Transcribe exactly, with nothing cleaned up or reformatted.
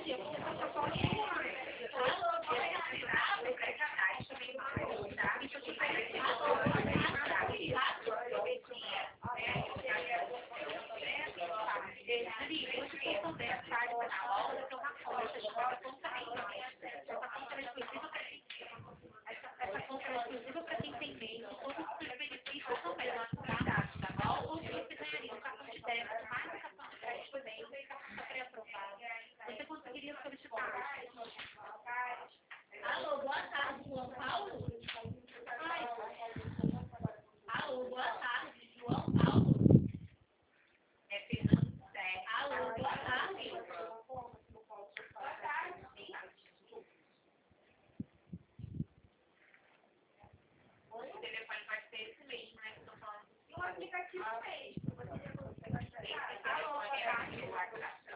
Alô, boa tarde, João Paulo? Alô, boa tarde, João Paulo? É Fernando José. Alô, boa tarde. Boa tarde. O telefone pode ser esse mesmo, né? Que eu tô falando. E o aplicativo mesmo. Você já conseguiu achar? Alô, boa tarde.